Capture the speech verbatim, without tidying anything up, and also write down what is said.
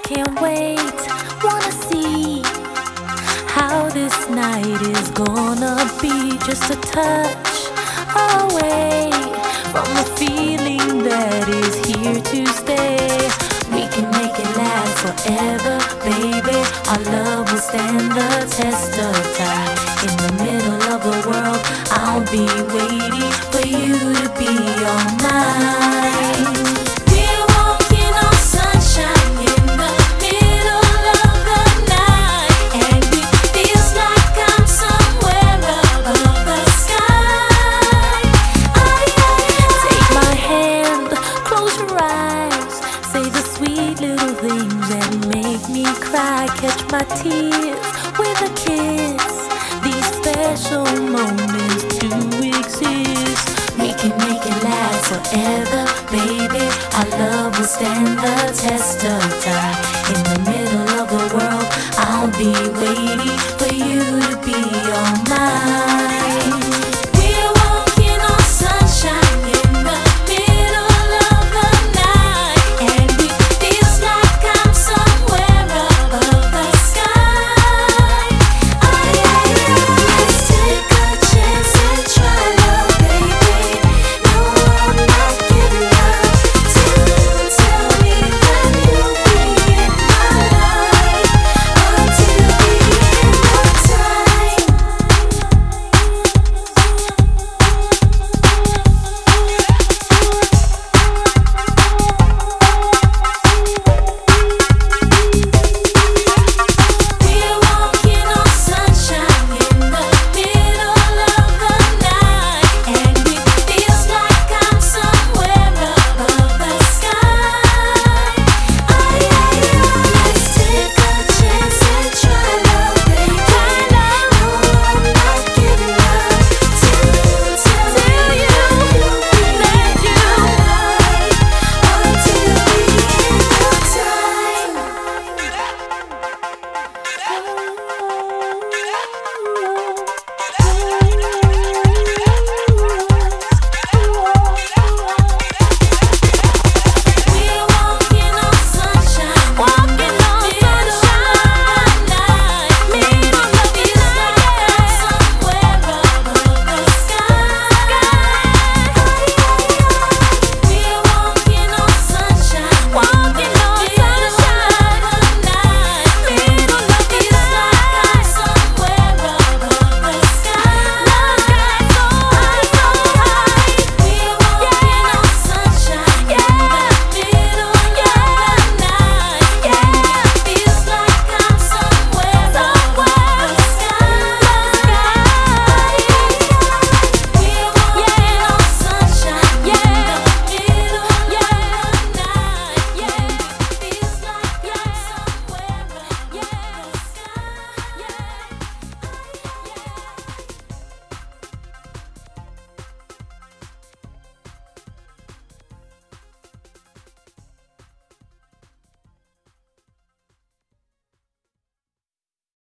can't wait, wanna see how this night is gonna be. Just a touch away from the feeling that is here to stay. We can make it last forever, baby. Our love will stand the test of time. In the middle of the world, I'll be waiting for you to be all mine. We're walking on sunshine in the middle of the night, and it feels like I'm somewhere above the sky. I, I, I. Take my hand, close your eyes, say the sweet little things that make me cry. Catch my tears with a kiss. These special moments to exist. We can make it last forever, baby. Our love will stand the test of time. In the middle of the world, I'll be waiting